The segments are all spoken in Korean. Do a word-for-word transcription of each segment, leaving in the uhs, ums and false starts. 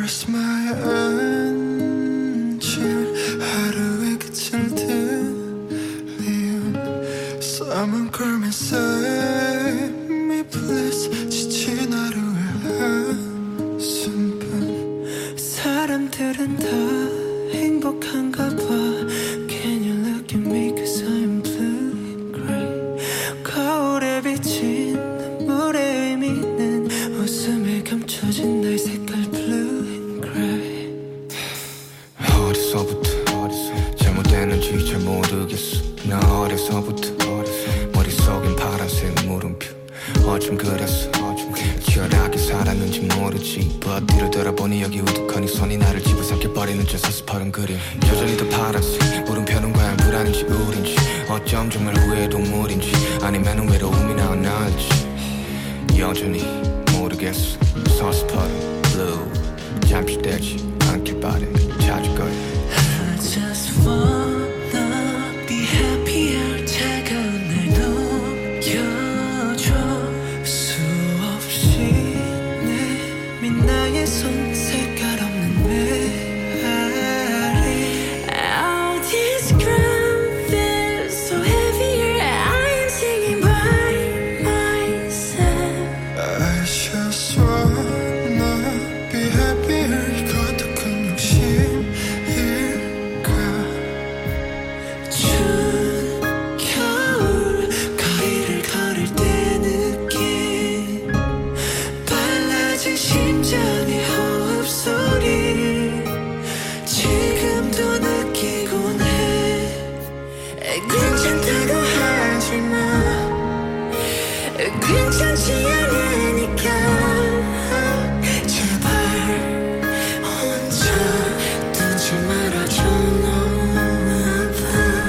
Where's my engine? 하루의 끝을 들리운 Someone call me, save me please. 지친 하루의 한숨뿐. 사람들은 다 행복한가 봐. Can you look at me cause I'm blue and gray. 거울에 비친 눈물의 의미는 웃음에 감춰진 나의 색깔 blue and gray. 어디서부터 잘못됐는지 잘 모르겠어. 나 어려서부터 머릿속엔 파란색 물음표. 어쩜 그랬어 치열하게 살았는지 모르지. But 뒤를 돌아보니 여기 우두커니 손이 나를 집어삼켜버리는 저 서스퍼른 그림. 여전히 더 파란색 물음표는 과연 불안인지 우린지. 어쩜 정말 후회의 동물인지 아니면 외로움이나 나을지. 여전히 모르겠어. 서스퍼른 blue 잠시되지 않길 바래. 찾을 거야. I just wanna be happier. 차가운 날 녹여줘. 수없이 내민 나의 손 색깔 없는 메아리. All this ground feels so heavier. I'm singing by myself. I just wanna be happier. 이것도 큰 욕심일까. 추운 겨울 거리를 걸을 때 느낀 빨라진 심장의 호흡 소리 지금도 느끼곤 해. 괜찮다고 하지마. 괜찮지 않으니까. 제발 혼자 두지 말아줘. 너무 아파.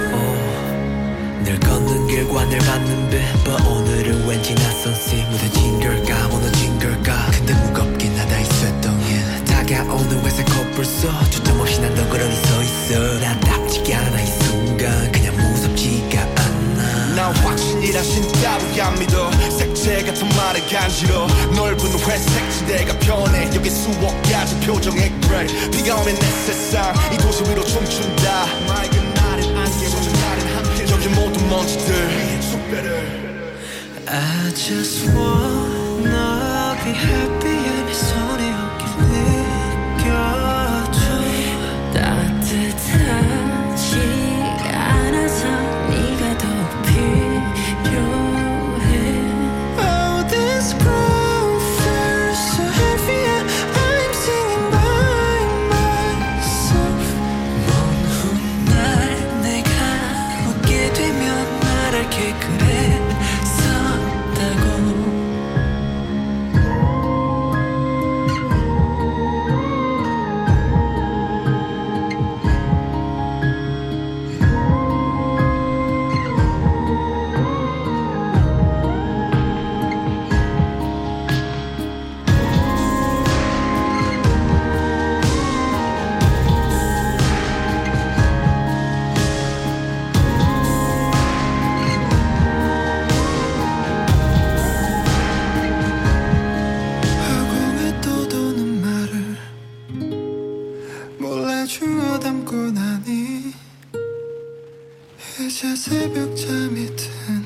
늘 걷는 길과 늘 맞는 빛 But 오늘은 왠지 낯선 씨. 무뎌진 걸까 무너진 걸까. 근데 무겁긴 하다 있었던 일. 다가오는 회색 코뿔 소 주점 없이 난 덩그러니 서있어. 나답지가 않아 이 순간 그냥 무섭지가 않아. 난 확신이라신 따위 안 믿어. 색채 같은 말에 간지러. 넓은 회색 지대가 변해. 여기 수억 가지 표정의 그레이. 비가 오면 내 세상 이 도시 위로 춤춘다. 맑은 날엔 안개 젖은 날엔 함께. 여기 모든 먼지들 숲배를. I just wanna be happy. 내 손에 어깨 느껴줘. 따뜻하지 않아서 네가 더 필요해. Oh, this ground feels so heavy. I'm singing by myself. 먼 훗날 내가 웃게 되면 말할게. 그랬었다고. 화공에 떠도는 말을 몰래 주워 담고 나니 이제 새벽 잠이 든